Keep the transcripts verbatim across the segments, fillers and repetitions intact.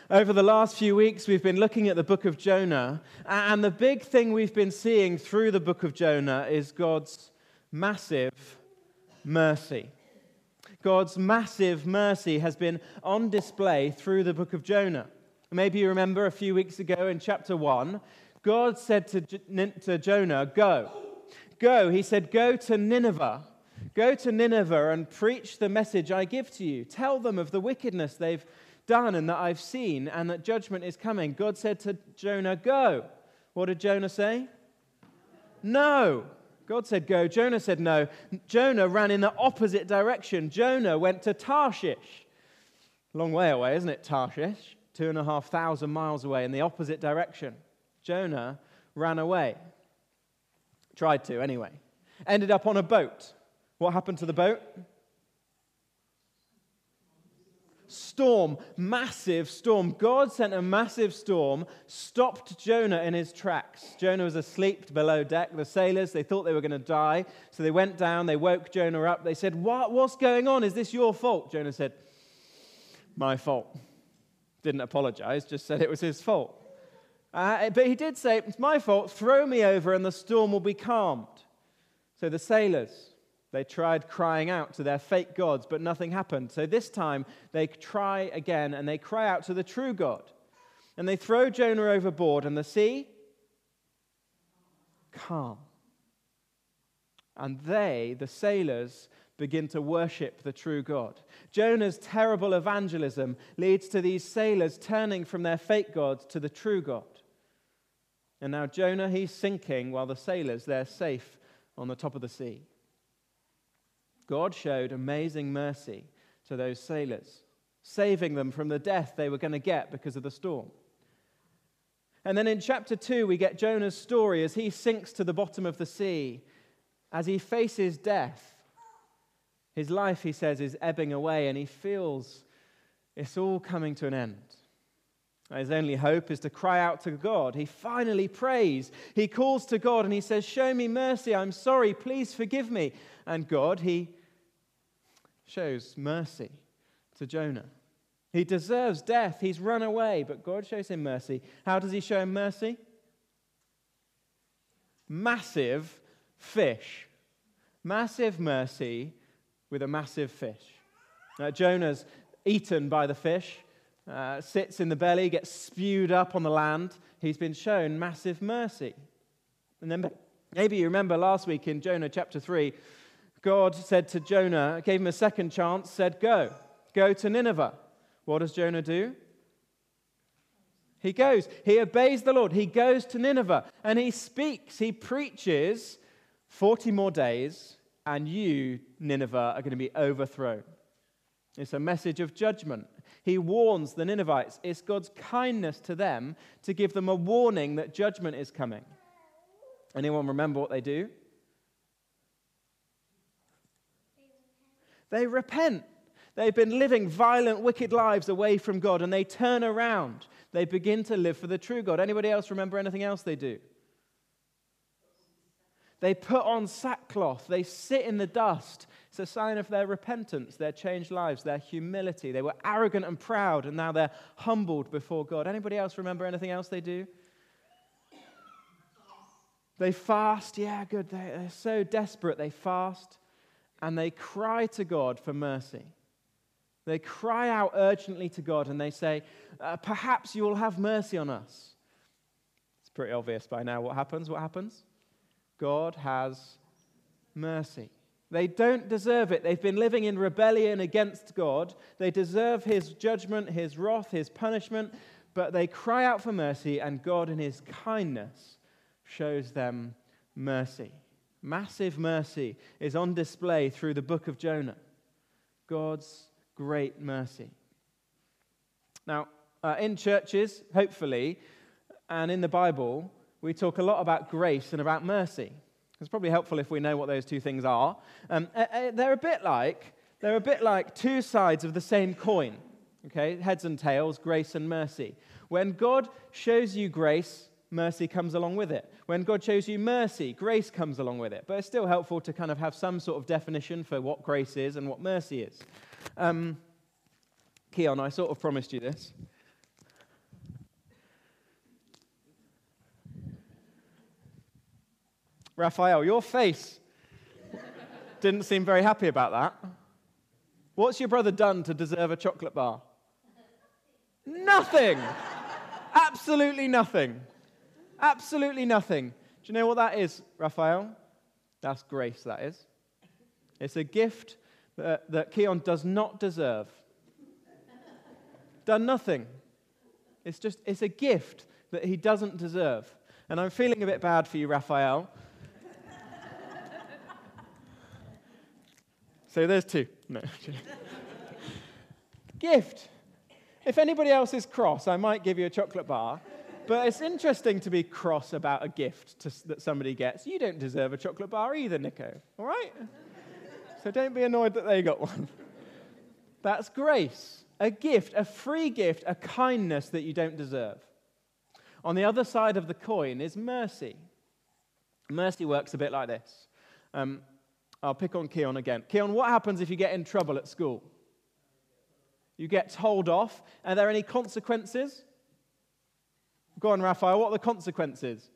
Over the last few weeks, we've been looking at the book of Jonah, and the big thing we've been seeing through the book of Jonah is God's massive mercy. God's massive mercy has been on display through the book of Jonah. Maybe you remember a few weeks ago in chapter one, God said to, to Jonah, go. Go, he said, go to Nineveh. Go to Nineveh and preach the message I give to you. Tell them of the wickedness they've done and that I've seen and that judgment is coming. God said to Jonah, go. What did Jonah say? No. God said go. Jonah said no. Jonah ran in the opposite direction. Jonah went to Tarshish. Long way away, isn't it, Tarshish? Two and a half thousand miles away in the opposite direction. Jonah ran away. Tried to, anyway. Ended up on a boat. What happened to the boat? Storm, massive storm. God sent a massive storm, stopped Jonah in his tracks. Jonah was asleep below deck. The sailors, they thought they were going to die, so they went down, they woke Jonah up. They said, what, what's going on? Is this your fault? Jonah said, my fault. Didn't apologize, just said it was his fault. Uh, but he did say, it's my fault, throw me over and the storm will be calmed. So the sailors, they tried crying out to their fake gods, but nothing happened. So this time, they try again, and they cry out to the true God. And they throw Jonah overboard, and the sea, calm. And they, the sailors, begin to worship the true God. Jonah's terrible evangelism leads to these sailors turning from their fake gods to the true God. And now Jonah, he's sinking, while the sailors, they're safe on the top of the sea. God showed amazing mercy to those sailors, saving them from the death they were going to get because of the storm. And then in chapter two, we get Jonah's story as he sinks to the bottom of the sea, as he faces death. His life, he says, is ebbing away, and he feels it's all coming to an end. His only hope is to cry out to God. He finally prays. He calls to God and he says, show me mercy. I'm sorry. Please forgive me. And God, he shows mercy to Jonah. He deserves death. He's run away, but God shows him mercy. How does he show him mercy? Massive fish. Massive mercy with a massive fish. Now, Jonah's eaten by the fish. Uh, sits in the belly, gets spewed up on the land. He's been shown massive mercy. And then maybe you remember last week in Jonah chapter three, God said to Jonah, gave him a second chance, said, go, go to Nineveh. What does Jonah do? He goes. He obeys the Lord. He goes to Nineveh and he speaks. He preaches forty more days and you, Nineveh, are going to be overthrown. It's a message of judgment. He warns the Ninevites. It's God's kindness to them to give them a warning that judgment is coming. Anyone remember what they do? They repent. They've been living violent, wicked lives away from God, and they turn around. They begin to live for the true God. Anybody else remember anything else they do? They put on sackcloth. They sit in the dust. It's a sign of their repentance, their changed lives, their humility. They were arrogant and proud, and now they're humbled before God. Anybody else remember anything else they do? They fast. Yeah, good. They're so desperate. They fast, and they cry to God for mercy. They cry out urgently to God, and they say, uh, perhaps you will have mercy on us. It's pretty obvious by now what happens. What happens? God has mercy. They don't deserve it. They've been living in rebellion against God. They deserve his judgment, his wrath, his punishment, but they cry out for mercy, and God in his kindness shows them mercy. Massive mercy is on display through the book of Jonah. God's great mercy. Now, uh, in churches, hopefully, and in the Bible, we talk a lot about grace and about mercy. It's probably helpful if we know what those two things are. Um, uh, uh, they're a bit like they're a bit like two sides of the same coin. Okay, heads and tails, grace and mercy. When God shows you grace, mercy comes along with it. When God shows you mercy, grace comes along with it. But it's still helpful to kind of have some sort of definition for what grace is and what mercy is. Um, Keon, I sort of promised you this. Raphael, your face didn't seem very happy about that. What's your brother done to deserve a chocolate bar? Nothing. Absolutely nothing. Absolutely nothing. Do you know what that is, Raphael? That's grace, that is. It's a gift that, that Keon does not deserve. Done nothing. It's just, it's a gift that he doesn't deserve. And I'm feeling a bit bad for you, Raphael. So there's two. No. Gift. If anybody else is cross, I might give you a chocolate bar. But it's interesting to be cross about a gift to, that somebody gets. You don't deserve a chocolate bar either, Nico. All right? So don't be annoyed that they got one. That's grace. A gift, a free gift, a kindness that you don't deserve. On the other side of the coin is mercy. Mercy works a bit like this. Um, I'll pick on Keon again. Keon, what happens if you get in trouble at school? You get told off. Are there any consequences? Go on, Raphael, what are the consequences?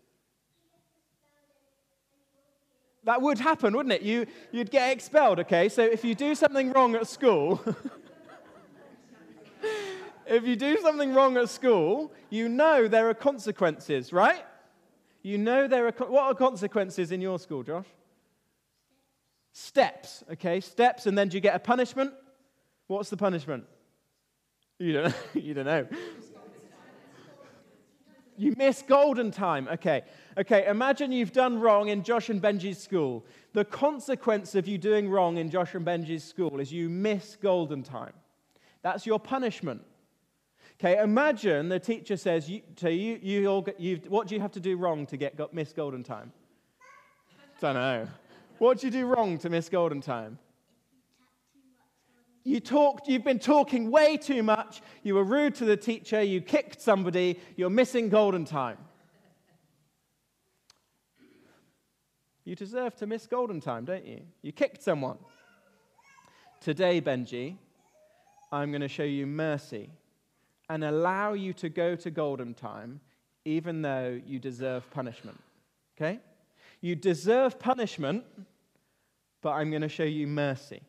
That would happen, wouldn't it? You, you'd get expelled, okay? So if you do something wrong at school, if you do something wrong at school, you know there are consequences, right? You know there are, what are consequences in your school, Josh? Steps, okay? Steps, and then do you get a punishment? What's the punishment? You don't, you don't know. You miss golden time. Okay. Okay, imagine you've done wrong in Josh and Benji's school. The consequence of you doing wrong in Josh and Benji's school is you miss golden time. That's your punishment. Okay, imagine the teacher says you, to you, you all get, you've, what do you have to do wrong to get got, miss golden time? Don't know. What do you do wrong to miss golden time? You talked, you've been talking way too much, you were rude to the teacher, you kicked somebody, you're missing golden time. You deserve to miss golden time, don't you? You kicked someone. Today, Benji, I'm going to show you mercy and allow you to go to golden time even though you deserve punishment. Okay? You deserve punishment, but I'm going to show you mercy.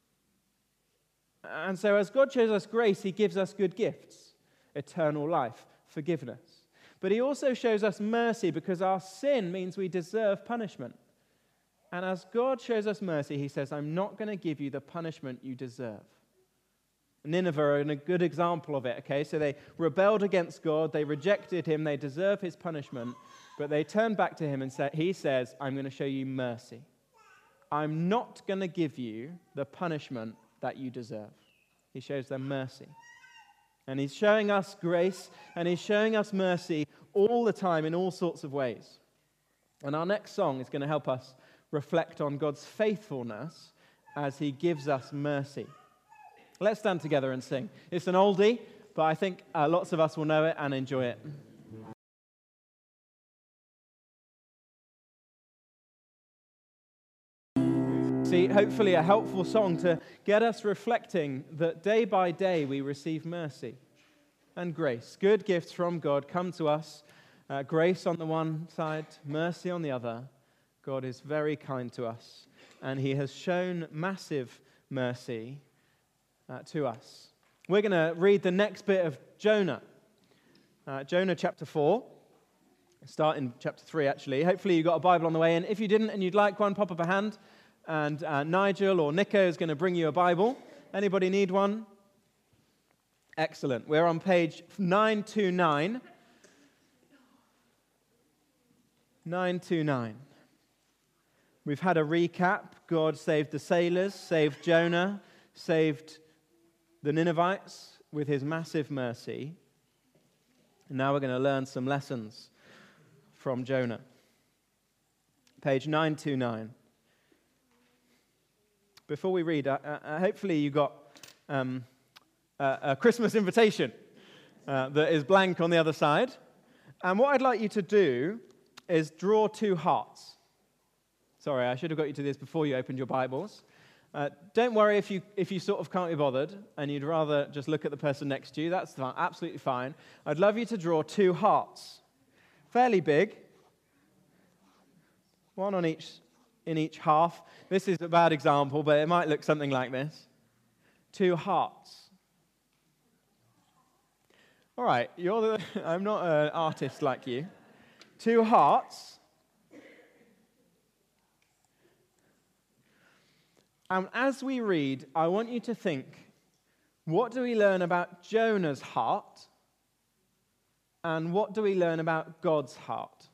And so as God shows us grace, he gives us good gifts, eternal life, forgiveness. But he also shows us mercy because our sin means we deserve punishment. And as God shows us mercy, he says, I'm not going to give you the punishment you deserve. Nineveh are a good example of it, okay? So they rebelled against God, they rejected him, they deserve his punishment, but they turned back to him and said, he says, I'm going to show you mercy. I'm not going to give you the punishment that you deserve. He shows them mercy. And he's showing us grace, and he's showing us mercy all the time in all sorts of ways. And our next song is going to help us reflect on God's faithfulness as he gives us mercy. Let's stand together and sing. It's an oldie, but I think uh, lots of us will know it and enjoy it. See, hopefully a helpful song to get us reflecting that day by day we receive mercy and grace. Good gifts from God come to us. Uh, grace on the one side, mercy on the other. God is very kind to us, and he has shown massive mercy uh, to us. We're going to read the next bit of Jonah. Uh, Jonah chapter four. Start in chapter three, actually. Hopefully you got a Bible on the way in. If you didn't and you'd like one, pop up a hand. And uh, Nigel or Nico is going to bring you a Bible. Anybody need one? Excellent. We're on page nine twenty-nine. nine twenty-nine. We've had a recap. God saved the sailors, saved Jonah, saved the Ninevites with his massive mercy. And now we're going to learn some lessons from Jonah. Page nine twenty-nine. Before we read, uh, uh, hopefully you got um, a, a Christmas invitation uh, that is blank on the other side. And what I'd like you to do is draw two hearts. Sorry, I should have got you to this before you opened your Bibles. Uh, don't worry if you if you sort of can't be bothered and you'd rather just look at the person next to you. That's fine, absolutely fine. I'd love you to draw two hearts. Fairly big. One on each, in each half. This is a bad example, but it might look something like this. Two hearts. All right, you're the, I'm not an artist like you. Two hearts. And as we read, I want you to think, what do we learn about Jonah's heart? And what do we learn about God's heart?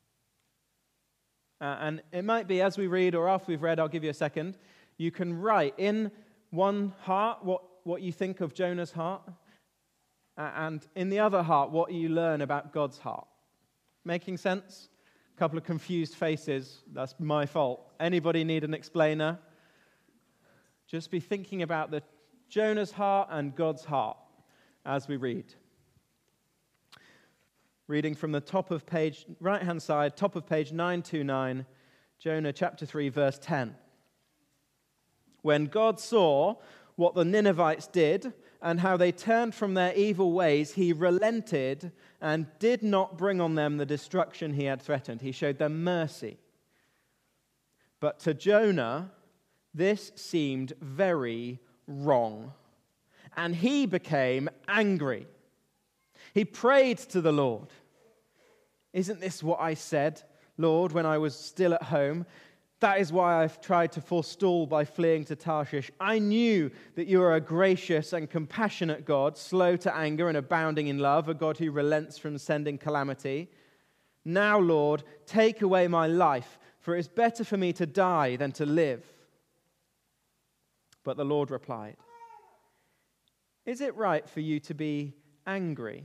Uh, and it might be as we read, or after we've read, I'll give you a second, you can write in one heart what, what you think of Jonah's heart, uh, and in the other heart what you learn about God's heart. Making sense? A couple of confused faces. That's my fault. Anybody need an explainer? Just be thinking about the Jonah's heart and God's heart as we read. Reading from the top of page, right-hand side, top of page nine twenty-nine, Jonah chapter three, verse ten. When God saw what the Ninevites did and how they turned from their evil ways, he relented and did not bring on them the destruction he had threatened. He showed them mercy. But to Jonah, this seemed very wrong, and he became angry. He prayed to the Lord. Isn't this what I said, Lord, when I was still at home? That is why I've tried to forestall by fleeing to Tarshish. I knew that you are a gracious and compassionate God, slow to anger and abounding in love, a God who relents from sending calamity. Now, Lord, take away my life, for it is better for me to die than to live. But the Lord replied, is it right for you to be angry?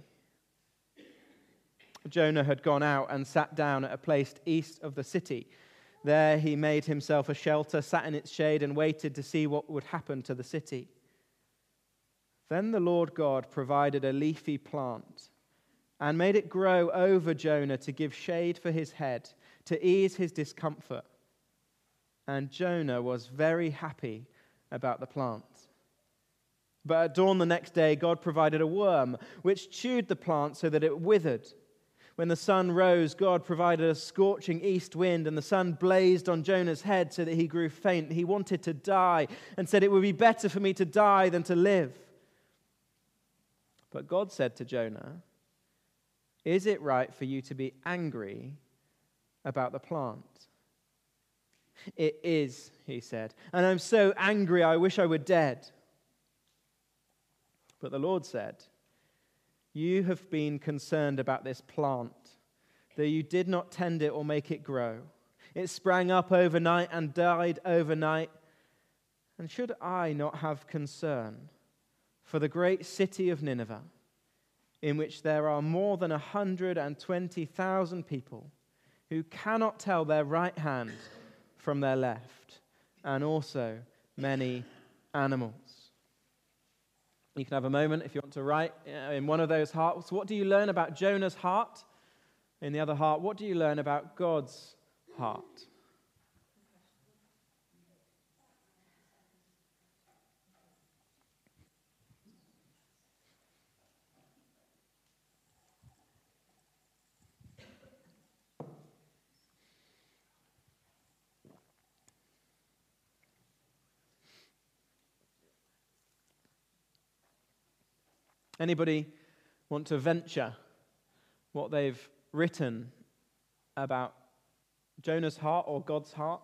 Jonah had gone out and sat down at a place east of the city. There he made himself a shelter, sat in its shade, and waited to see what would happen to the city. Then the Lord God provided a leafy plant and made it grow over Jonah to give shade for his head, to ease his discomfort. And Jonah was very happy about the plant. But at dawn the next day, God provided a worm which chewed the plant so that it withered. When the sun rose, God provided a scorching east wind, and the sun blazed on Jonah's head so that he grew faint. He wanted to die and said, it would be better for me to die than to live. But God said to Jonah, is it right for you to be angry about the plant? It is, he said, and I'm so angry I wish I were dead. But the Lord said, you have been concerned about this plant, though you did not tend it or make it grow. It sprang up overnight and died overnight. And should I not have concern for the great city of Nineveh, in which there are more than one hundred twenty thousand people who cannot tell their right hand from their left, and also many animals? You can have a moment if you want to write in one of those hearts. What do you learn about Jonah's heart? In the other heart, what do you learn about God's heart? Anybody want to venture what they've written about Jonah's heart or God's heart?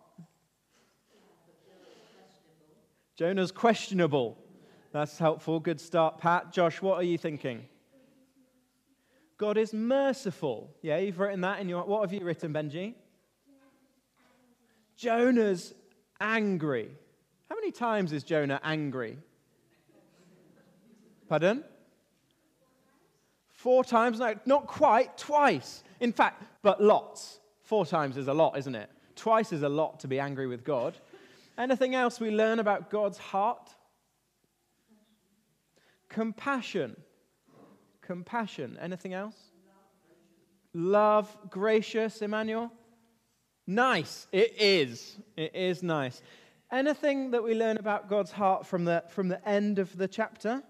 Jonah's questionable. That's helpful. Good start, Pat. Josh, what are you thinking? God is merciful. Yeah, you've written that in your... What have you written, Benji? Jonah's angry. How many times is Jonah angry? Pardon? Four times? No, not quite. Twice. In fact, but lots. Four times is a lot, isn't it? Twice is a lot to be angry with God. Anything else we learn about God's heart? Compassion. Compassion. Anything else? Love, gracious, Emmanuel? Nice. It is. It is nice. Anything that we learn about God's heart from the, from the end of the chapter?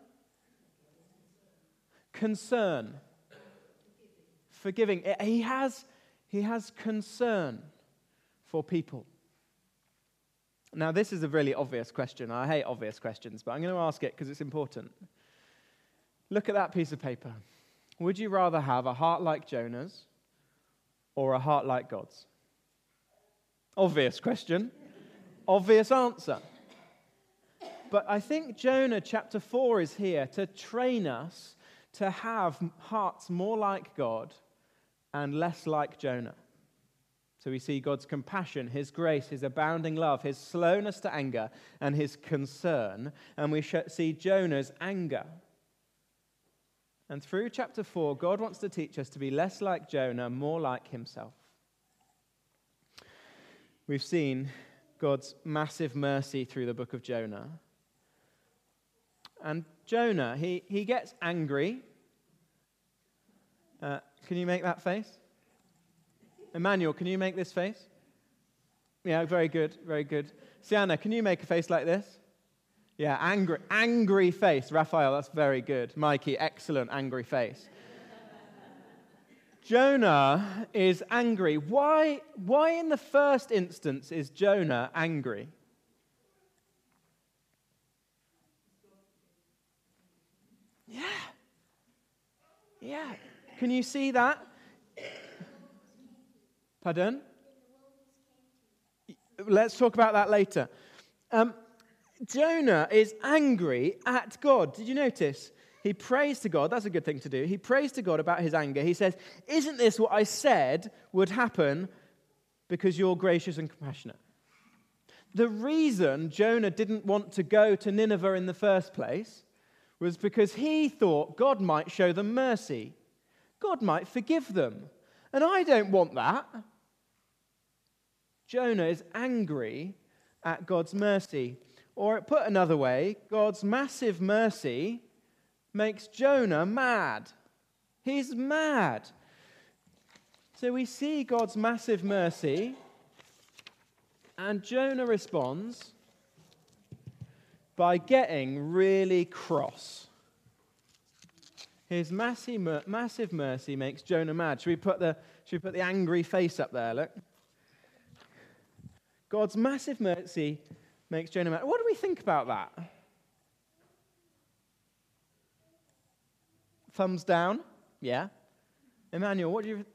Concern. Forgiving. He has, he has concern for people? Now, this is a really obvious question. I hate obvious questions, but I'm going to ask it because it's important. Look at that piece of paper. Would you rather have a heart like Jonah's or a heart like God's? Obvious question. Obvious answer. But I think Jonah chapter four is here to train us to have hearts more like God and less like Jonah. So we see God's compassion, his grace, his abounding love, his slowness to anger, and his concern. And we see Jonah's anger. And through chapter four, God wants to teach us to be less like Jonah, more like himself. We've seen God's massive mercy through the book of Jonah. And Jonah, he, he gets angry. Uh, can you make that face? Emmanuel, can you make this face? Yeah, very good, very good. Sienna, can you make a face like this? Yeah, angry, angry face. Raphael, that's very good. Mikey, excellent angry face. Jonah is angry. Why, why in the first instance is Jonah angry? Yeah. Yeah. Can you see that? Pardon? Let's talk about that later. Um, Jonah is angry at God. Did you notice? He prays to God. That's a good thing to do. He prays to God about his anger. He says, "Isn't this what I said would happen because you're gracious and compassionate?" The reason Jonah didn't want to go to Nineveh in the first place was because he thought God might show them mercy. God might forgive them. And I don't want that. Jonah is angry at God's mercy. Or put another way, God's massive mercy makes Jonah mad. He's mad. So we see God's massive mercy, and Jonah responds by getting really cross. His massive, massive mercy makes Jonah mad. Should we put the, should we put the angry face up there? Look. God's massive mercy makes Jonah mad. What do we think about that? Thumbs down? Yeah. Emmanuel, what do you...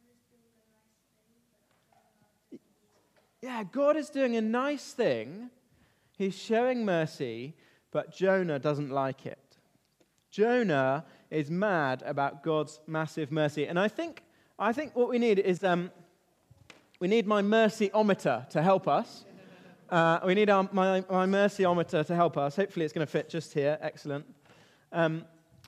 Yeah, God is doing a nice thing. He's showing mercy, but Jonah doesn't like it. Jonah is mad about God's massive mercy. And I think I think what we need is um, we need my mercyometer to help us. Uh, we need our, my, my mercyometer to help us. Hopefully it's going to fit just here. Excellent. Um,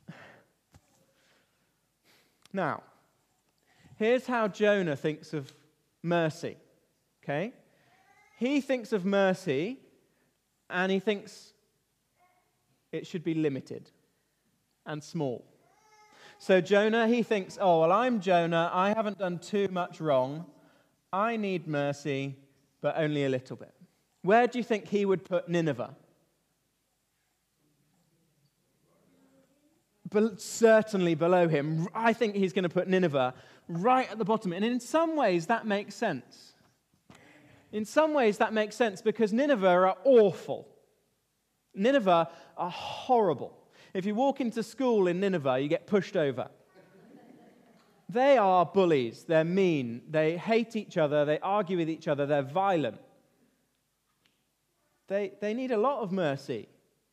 now, here's how Jonah thinks of mercy. Okay? He thinks of mercy, and he thinks it should be limited and small. So Jonah, he thinks, oh, well, I'm Jonah. I haven't done too much wrong. I need mercy, but only a little bit. Where do you think he would put Nineveh? Be- certainly below him. I think he's going to put Nineveh right at the bottom. And in some ways, that makes sense. In some ways, that makes sense because Nineveh are awful. Nineveh are horrible. If you walk into school in Nineveh, you get pushed over. They are bullies. They're mean. They hate each other. They argue with each other. They're violent. They, they need a lot of mercy.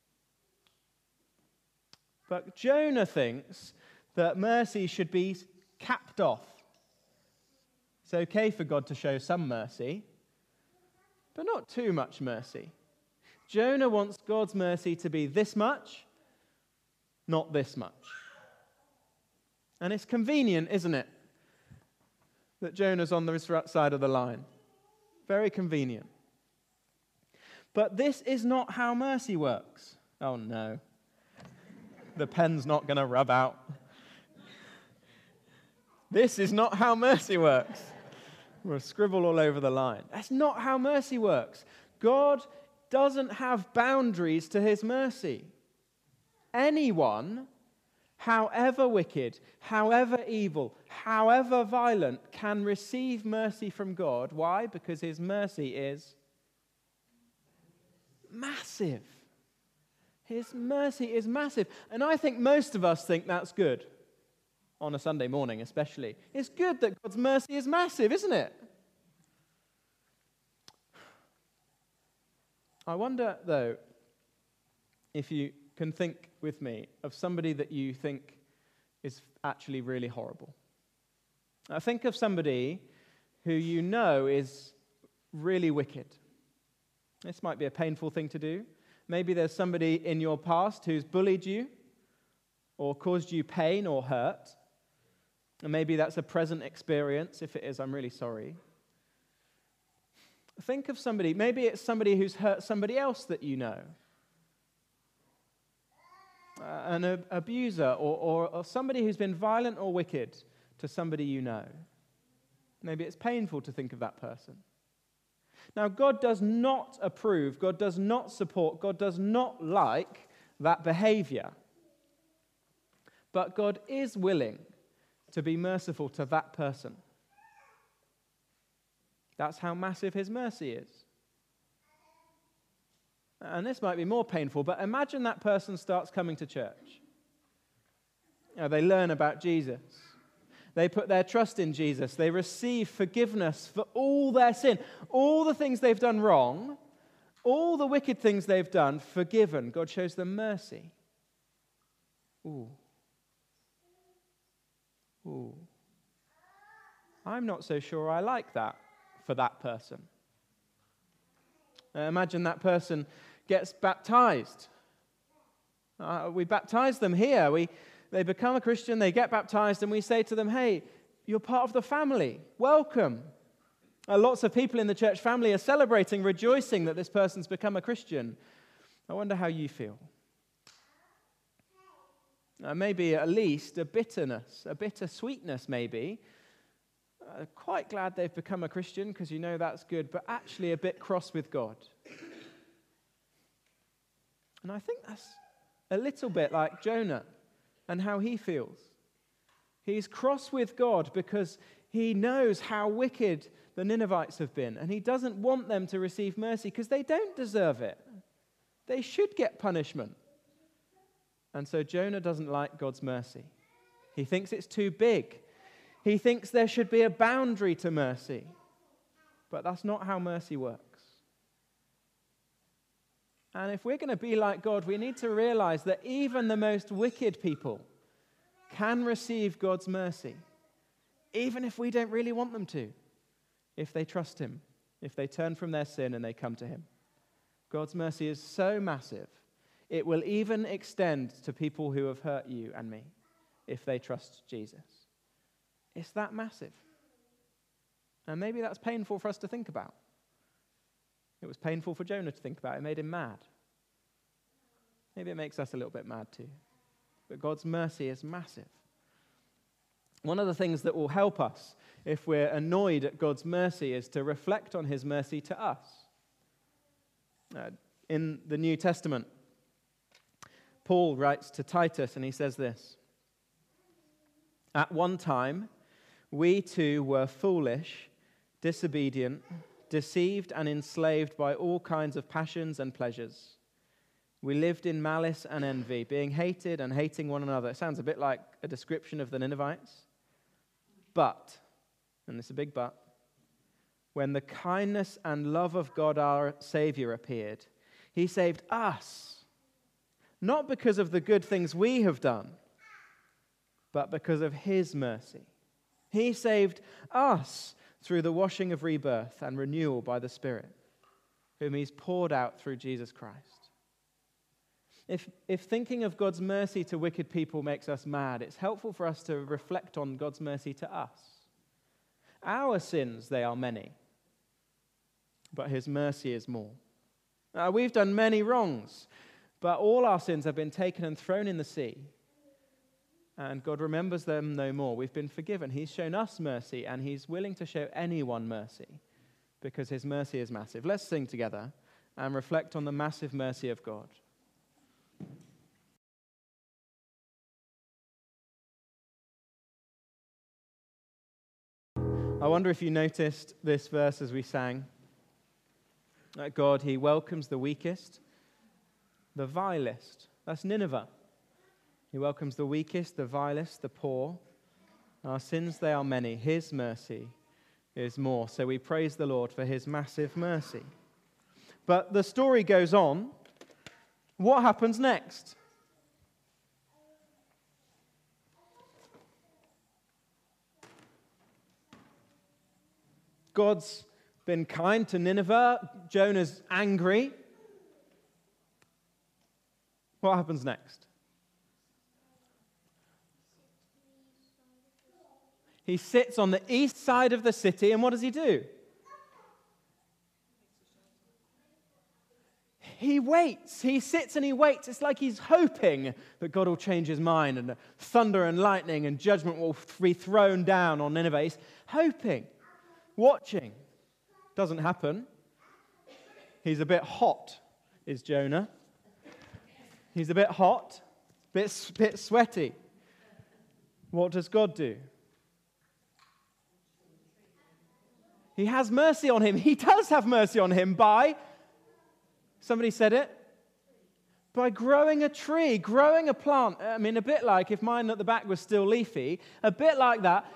But Jonah thinks that mercy should be capped off. It's okay for God to show some mercy, but not too much mercy. Jonah wants God's mercy to be this much, not this much. And it's convenient, isn't it, that Jonah's on this side of the line. Very convenient. But this is not how mercy works. Oh no. The pen's not going to rub out. This is not how mercy works. We'll scribble all over the line. That's not how mercy works. God doesn't have boundaries to his mercy. Anyone however wicked, however evil, however violent, can receive mercy from God. Why? Because his mercy is massive. His mercy is massive. And I think most of us think that's good. On a Sunday morning especially. It's good that God's mercy is massive, isn't it? I wonder, though, if you can think with me of somebody that you think is actually really horrible. Now, think of somebody who you know is really wicked. This might be a painful thing to do. Maybe there's somebody in your past who's bullied you or caused you pain or hurt. And maybe that's a present experience. If it is, I'm really sorry. Think of somebody, maybe it's somebody who's hurt somebody else that you know. Uh, an ab- abuser or, or, or somebody who's been violent or wicked to somebody you know. Maybe it's painful to think of that person. Now, God does not approve, God does not support, God does not like that behavior. But God is willing to be merciful to that person. That's how massive his mercy is. And this might be more painful, but imagine that person starts coming to church. You know, they learn about Jesus. They put their trust in Jesus. They receive forgiveness for all their sin, all the things they've done wrong, all the wicked things they've done, forgiven. God shows them mercy. Ooh. Ooh, I'm not so sure I like that for that person. Uh, imagine that person gets baptized. Uh, we baptize them here. We, they become a Christian, they get baptized, and we say to them, hey, you're part of the family. Welcome. Uh, lots of people in the church family are celebrating, rejoicing that this person's become a Christian. I wonder how you feel. Uh, maybe at least a bitterness, a bitter sweetness maybe. Uh, quite glad they've become a Christian because you know that's good, but actually a bit cross with God. And I think that's a little bit like Jonah and how he feels. He's cross with God because he knows how wicked the Ninevites have been, and he doesn't want them to receive mercy because they don't deserve it. They should get punishment. And so Jonah doesn't like God's mercy. He thinks it's too big. He thinks there should be a boundary to mercy. But that's not how mercy works. And if we're going to be like God, we need to realize that even the most wicked people can receive God's mercy, even if we don't really want them to, if they trust him, if they turn from their sin and they come to him. God's mercy is so massive. It will even extend to people who have hurt you and me if they trust Jesus. It's that massive. And maybe that's painful for us to think about. It was painful for Jonah to think about. It made him mad. Maybe it makes us a little bit mad too. But God's mercy is massive. One of the things that will help us if we're annoyed at God's mercy is to reflect on his mercy to us. Uh, in the New Testament, Paul writes to Titus and he says this: at one time, we too were foolish, disobedient, deceived and enslaved by all kinds of passions and pleasures. We lived in malice and envy, being hated and hating one another. It sounds a bit like a description of the Ninevites. But, and it's a big but, when the kindness and love of God our Savior appeared, he saved us. Not because of the good things we have done, but because of his mercy. He saved us through the washing of rebirth and renewal by the Spirit, whom he's poured out through Jesus Christ. If, if thinking of God's mercy to wicked people makes us mad, it's helpful for us to reflect on God's mercy to us. Our sins, they are many, but his mercy is more. Uh, we've done many wrongs, but all our sins have been taken and thrown in the sea. And God remembers them no more. We've been forgiven. He's shown us mercy, and he's willing to show anyone mercy because his mercy is massive. Let's sing together and reflect on the massive mercy of God. I wonder if you noticed this verse as we sang. That God, he welcomes the weakest, the vilest. That's Nineveh. He welcomes the weakest, the vilest, the poor. Our sins, they are many. His mercy is more. So we praise the Lord for his massive mercy. But the story goes on. What happens next? God's been kind to Nineveh. Jonah's angry. What happens next? He sits on the east side of the city, and what does he do? He waits. He sits and he waits. It's like he's hoping that God will change his mind and thunder and lightning and judgment will be thrown down on Nineveh. He's hoping, watching. Doesn't happen. He's a bit hot, is Jonah. He's a bit hot, bit, bit sweaty. What does God do? He has mercy on him. He does have mercy on him by, somebody said it, by growing a tree, growing a plant. I mean, a bit like if mine at the back was still leafy, a bit like that.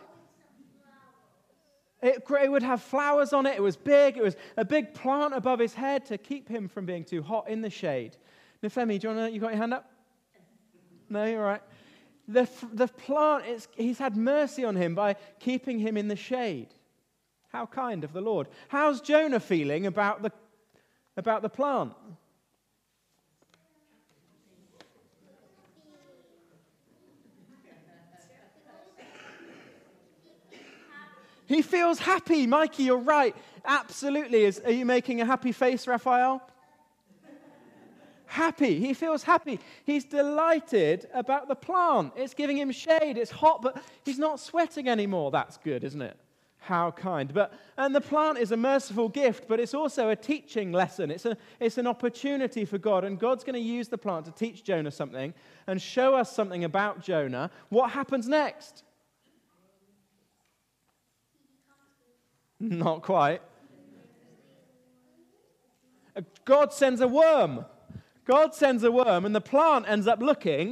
It, it would have flowers on it. It was big. It was a big plant above his head to keep him from being too hot in the shade. Nefemi, do you want to, you got your hand up? No, you're all right. The, the plant, it's, he's had mercy on him by keeping him in the shade. How kind of the Lord. How's Jonah feeling about the, about the plant? He feels happy. Mikey, you're right. Absolutely. Is, are you making a happy face, Raphael? Happy. He feels happy. He's delighted about the plant. It's giving him shade. It's hot, but he's not sweating anymore. That's good, isn't it? How kind. But and the plant is a merciful gift, but it's also a teaching lesson. It's a it's an opportunity for God, and God's going to use the plant to teach Jonah something and show us something about Jonah. What happens next? Not quite. God sends a worm. God sends a worm, and the plant ends up looking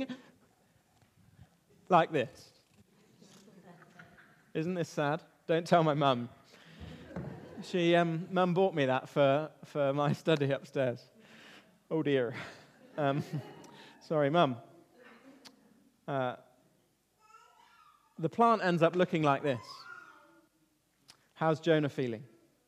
like this. Isn't this sad? Don't tell my mum. She, um, mum bought me that for, for my study upstairs. Oh dear. Um, sorry, mum. Uh, the plant ends up looking like this. How's Jonah feeling?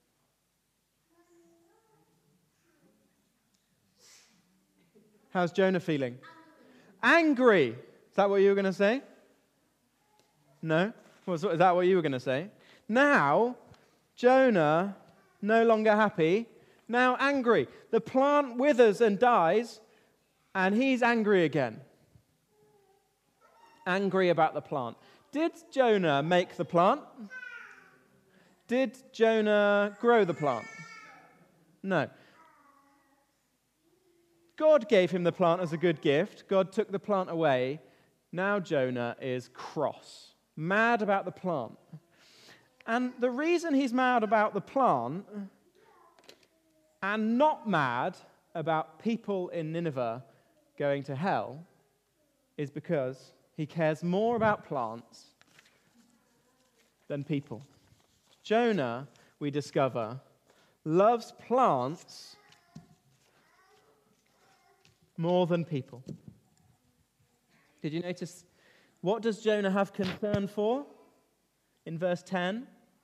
How's Jonah feeling? Angry. Is that what you were going to say? No? Was, is that what you were going to say? Now, Jonah, no longer happy, now angry. The plant withers and dies, and he's angry again. Angry about the plant. Did Jonah make the plant? Did Jonah grow the plant? No. God gave him the plant as a good gift. God took the plant away. Now Jonah is cross, mad about the plant. And the reason he's mad about the plant and not mad about people in Nineveh going to hell is because he cares more about plants than people. Jonah, we discover, loves plants more than people. Did you notice, what does Jonah have concern for in verse ten?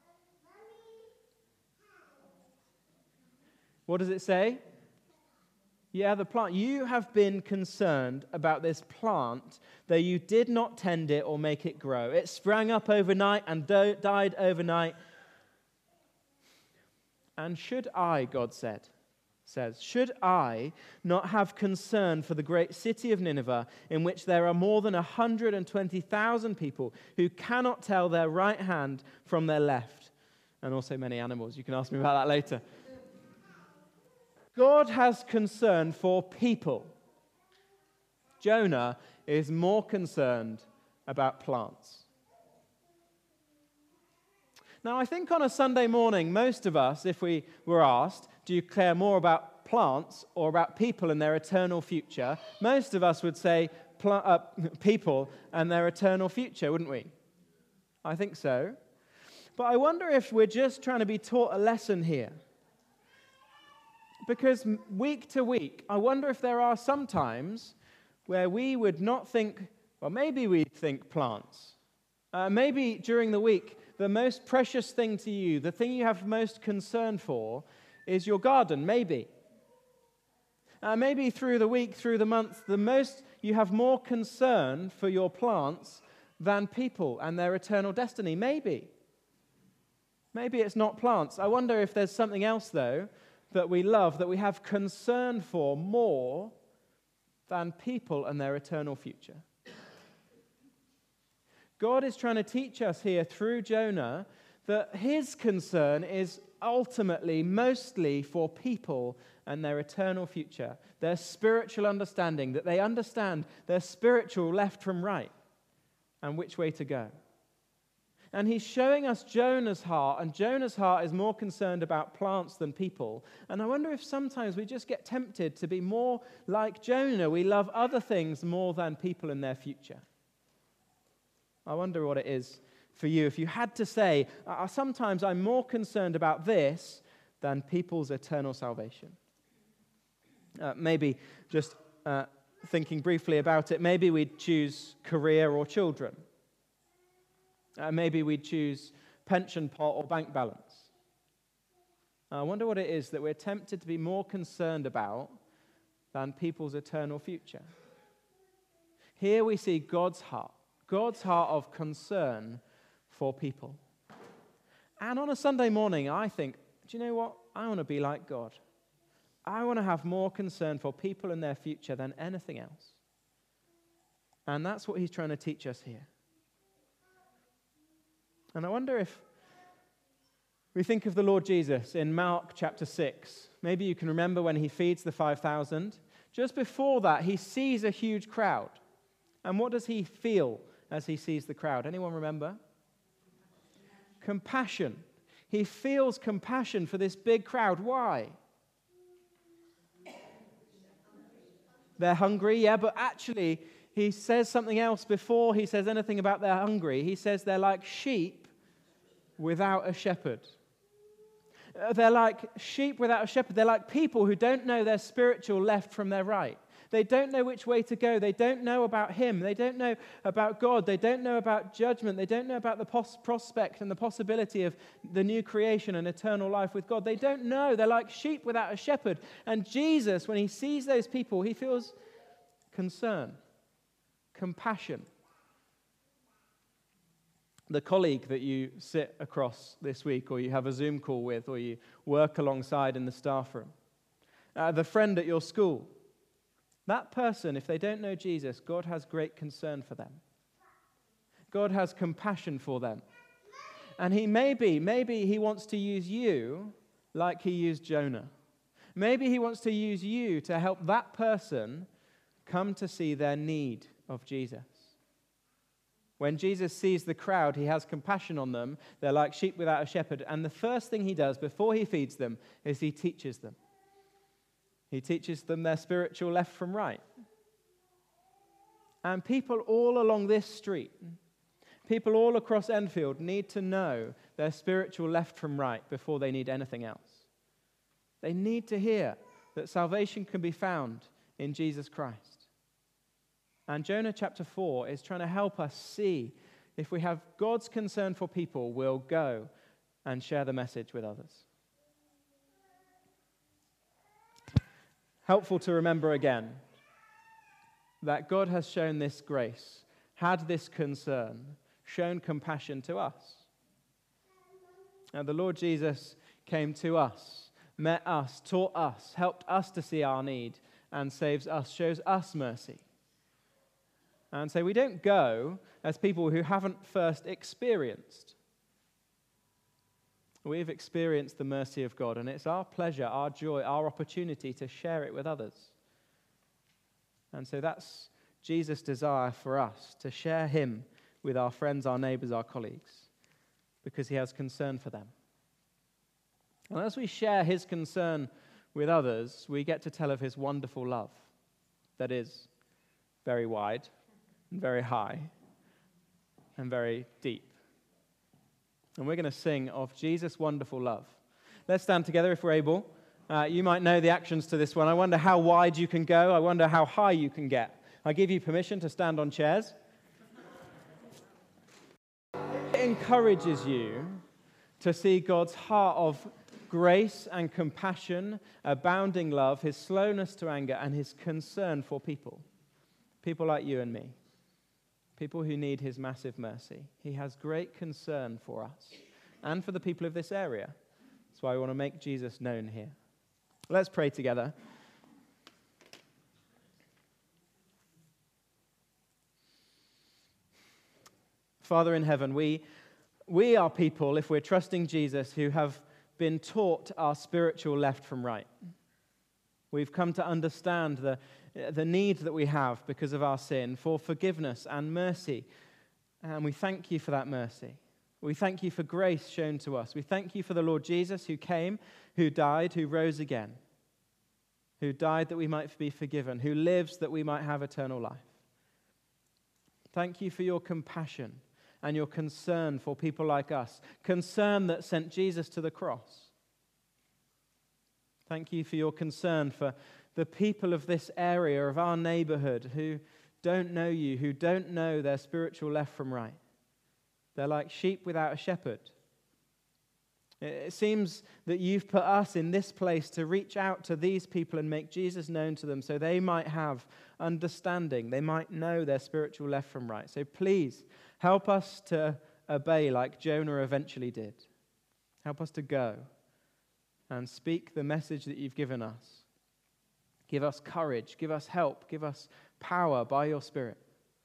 What does it say? Yeah, the plant. You have been concerned about this plant, though you did not tend it or make it grow. It sprang up overnight and do- died overnight. And should I, God said, says, should I not have concern for the great city of Nineveh, in which there are more than one hundred twenty thousand people who cannot tell their right hand from their left, and also many animals. You can ask me about that later. God has concern for people. Jonah is more concerned about plants. Now, I think on a Sunday morning, most of us, if we were asked, do you care more about plants or about people and their eternal future? Most of us would say pl- uh, people and their eternal future, wouldn't we? I think so. But I wonder if we're just trying to be taught a lesson here. Because week to week, I wonder if there are some times where we would not think, well, maybe we think plants. Uh, maybe during the week, the most precious thing to you, the thing you have most concern for, is your garden, maybe. Uh, maybe through the week, through the month, the most you have more concern for your plants than people and their eternal destiny, maybe. Maybe it's not plants. I wonder if there's something else, though, that we love, that we have concern for more than people and their eternal future. God is trying to teach us here through Jonah that his concern is ultimately, mostly for people and their eternal future, their spiritual understanding, that they understand their spiritual left from right and which way to go. And he's showing us Jonah's heart, and Jonah's heart is more concerned about plants than people. And I wonder if sometimes we just get tempted to be more like Jonah. We love other things more than people and their future. I wonder what it is for you. If you had to say, uh, sometimes I'm more concerned about this than people's eternal salvation. Uh, maybe just uh, thinking briefly about it, maybe we'd choose career or children. Uh, maybe we'd choose pension pot or bank balance. I wonder what it is that we're tempted to be more concerned about than people's eternal future. Here we see God's heart, God's heart of concern for people. And on a Sunday morning, I think, do you know what? I want to be like God. I want to have more concern for people and their future than anything else. And that's what he's trying to teach us here. And I wonder if we think of the Lord Jesus in Mark chapter six. Maybe you can remember when he feeds the five thousand. Just before that, he sees a huge crowd. And what does he feel as he sees the crowd? Anyone remember? Compassion. He feels compassion for this big crowd. Why? They're hungry, yeah, but actually he says something else before he says anything about they're hungry. He says they're like sheep without a shepherd. Uh, they're like sheep without a shepherd. They're like people who don't know their spiritual left from their right. They don't know which way to go. They don't know about him. They don't know about God. They don't know about judgment. They don't know about the pos- prospect and the possibility of the new creation and eternal life with God. They don't know. They're like sheep without a shepherd. And Jesus, when he sees those people, he feels concern, compassion. The colleague that you sit across this week, or you have a Zoom call with, or you work alongside in the staff room, uh, the friend at your school, that person, if they don't know Jesus, God has great concern for them. God has compassion for them. And he maybe, maybe he wants to use you like he used Jonah. Maybe he wants to use you to help that person come to see their need of Jesus. When Jesus sees the crowd, he has compassion on them. They're like sheep without a shepherd. And the first thing he does before he feeds them is he teaches them. He teaches them their spiritual left from right. And people all along this street, people all across Enfield need to know their spiritual left from right before they need anything else. They need to hear that salvation can be found in Jesus Christ. And Jonah chapter four is trying to help us see if we have God's concern for people, we'll go and share the message with others. Helpful to remember again that God has shown this grace, had this concern, shown compassion to us. And the Lord Jesus came to us, met us, taught us, helped us to see our need, and saves us, shows us mercy. And so we don't go as people who haven't first experienced. We've experienced the mercy of God, and it's our pleasure, our joy, our opportunity to share it with others. And so that's Jesus' desire for us, to share him with our friends, our neighbors, our colleagues. because he has concern for them. And as we share his concern with others, we get to tell of his wonderful love that is very wide and very high and very deep. And we're going to sing of Jesus' wonderful love. Let's stand together if we're able. Uh, you might know the actions to this one. I wonder how wide you can go. I wonder how high you can get. I give you permission to stand on chairs. It encourages you to see God's heart of grace and compassion, abounding love, his slowness to anger, and his concern for people. People like you and me. People who need his massive mercy. He has great concern for us and for the people of this area. That's why we want to make Jesus known here. Let's pray together. Father in heaven, we, we are people, if we're trusting Jesus, who have been taught our spiritual left from right. We've come to understand the, the need that we have because of our sin for forgiveness and mercy. And we thank you for that mercy. We thank you for grace shown to us. We thank you for the Lord Jesus who came, who died, who rose again, who died that we might be forgiven, who lives that we might have eternal life. Thank you for your compassion and your concern for people like us, concern that sent Jesus to the cross. Thank you for your concern for the people of this area, of our neighborhood, who don't know you, who don't know their spiritual left from right. They're like sheep without a shepherd. It seems that you've put us in this place to reach out to these people and make Jesus known to them so they might have understanding. They might know their spiritual left from right. So please help us to obey like Jonah eventually did. Help us to go and speak the message that you've given us. Give us courage, give us help, give us power by your Spirit.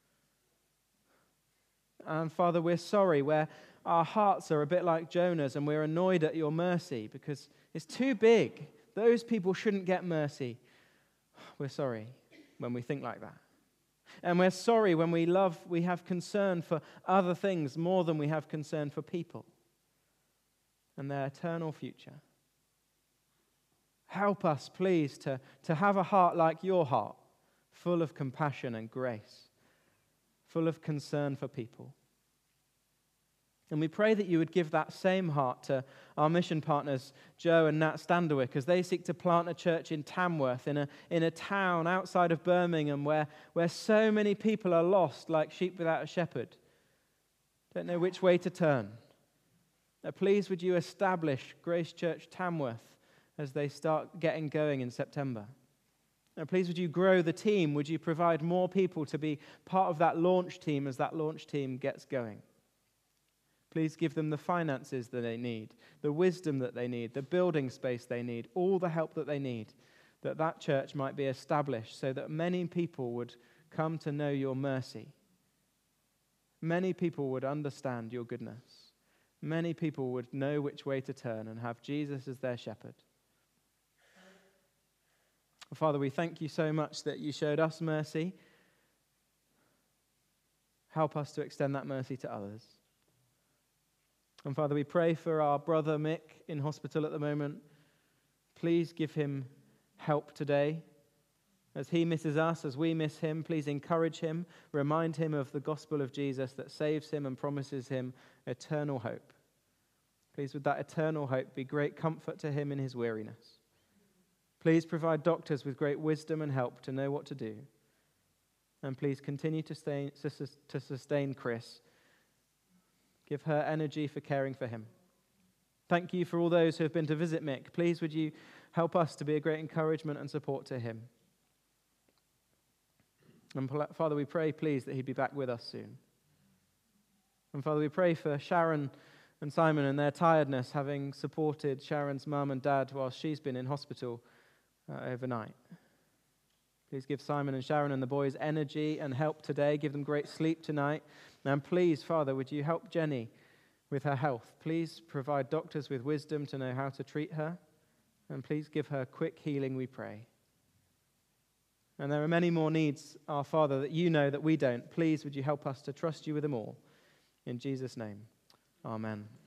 And Father, we're sorry where our hearts are a bit like Jonah's and we're annoyed at your mercy because it's too big. Those people shouldn't get mercy. We're sorry when we think like that. And we're sorry when we love, we have concern for other things more than we have concern for people and their eternal future. Help us, please, to, to have a heart like your heart, full of compassion and grace, full of concern for people. And we pray that you would give that same heart to our mission partners, Joe and Nat Standerwick, as they seek to plant a church in Tamworth, in a, in a town outside of Birmingham where, where so many people are lost like sheep without a shepherd. Don't know which way to turn. Now, please, would you establish Grace Church Tamworth as they start getting going in September? Now, please, would you grow the team? Would you provide more people to be part of that launch team as that launch team gets going? Please give them the finances that they need, the wisdom that they need, the building space they need, all the help that they need, that that church might be established so that many people would come to know your mercy. Many people would understand your goodness. Many people would know which way to turn and have Jesus as their shepherd. Father, we thank you so much that you showed us mercy. Help us to extend that mercy to others. And Father, we pray for our brother Mick in hospital at the moment. Please give him help today. As he misses us, as we miss him, please encourage him, remind him of the gospel of Jesus that saves him and promises him eternal hope. Please, would that eternal hope be great comfort to him in his weariness. Please provide doctors with great wisdom and help to know what to do. And please continue to sustain, to sustain Chris. Give her energy for caring for him. Thank you for all those who have been to visit Mick. Please would you help us to be a great encouragement and support to him. And Father, we pray, please, that he'd be back with us soon. And Father, we pray for Sharon and Simon and their tiredness, having supported Sharon's mum and dad while she's been in hospital uh, overnight. Please give Simon and Sharon and the boys energy and help today. Give them great sleep tonight. And please, Father, would you help Jenny with her health? Please provide doctors with wisdom to know how to treat her. And please give her quick healing, we pray. And there are many more needs, our Father, that you know that we don't. Please, would you help us to trust you with them all? In Jesus' name, amen.